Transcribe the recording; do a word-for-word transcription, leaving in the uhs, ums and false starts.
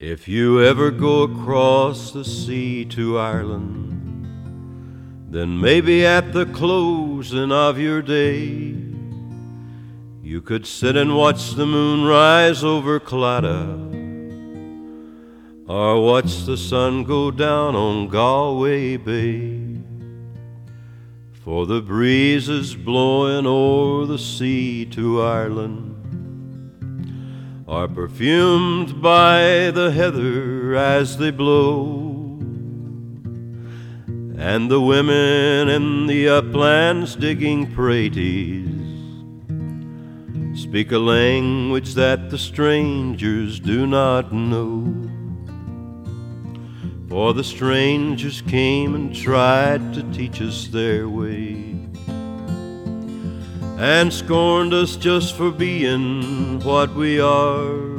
If you ever go across the sea to Ireland, then maybe at the closing of your day you could sit and watch the moon rise over Claddagh, or watch the sun go down on Galway Bay. For the breezes blowing o'er the sea to Ireland are perfumed by the heather as they blow, and the women in the uplands digging praties speak a language that the strangers do not know. For the strangers came and tried to teach us their way, and scorned us just for being what we are.